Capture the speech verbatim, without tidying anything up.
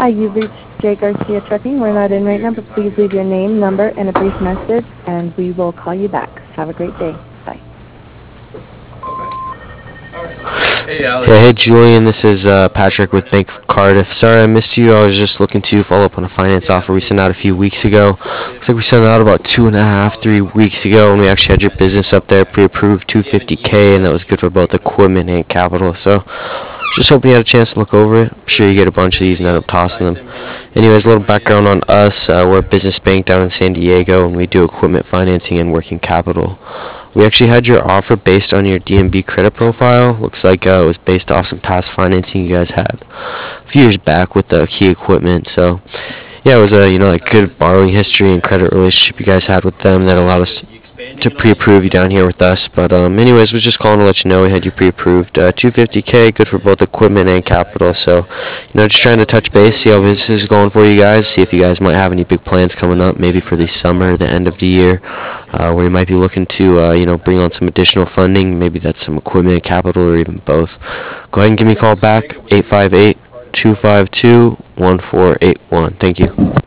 Hi, you've reached Jay Garcia Trucking. We're not in right now, but please leave your name, number, and a brief message, and we will call you back. Have a great day. Bye. Hey, Alex. Yeah, hey, Julian. This is uh, Patrick with Bank of Cardiff. Sorry I missed you. I was just looking to follow up on a finance offer we sent out a few weeks ago. Looks like we sent it out about two and a half, three weeks ago, and we actually had your business up there pre-approved two hundred fifty K, and that was good for both equipment and capital. So just hoping you had a chance to look over it. I'm sure you get a bunch of these and end up tossing them. Anyways, a little background on us. Uh, we're a business bank down in San Diego, and we do equipment financing and working capital. We actually had your offer based on your D M B credit profile. Looks like uh, it was based off some past financing you guys had a few years back with the key equipment. So yeah, it was a you know like good borrowing history and credit relationship you guys had with them that allowed us to pre-approve you down here with us. But um, anyways, was just calling to let you know we had you pre-approved. Uh, two hundred fifty K, good for both equipment and capital. So, you know, just trying to touch base, see how business is going for you guys, see if you guys might have any big plans coming up, maybe for the summer, the end of the year, uh, where you might be looking to, uh, you know, bring on some additional funding. Maybe that's some equipment, capital, or even both. Go ahead and give me a call back, eight five eight, two five two, one four eight one. Thank you.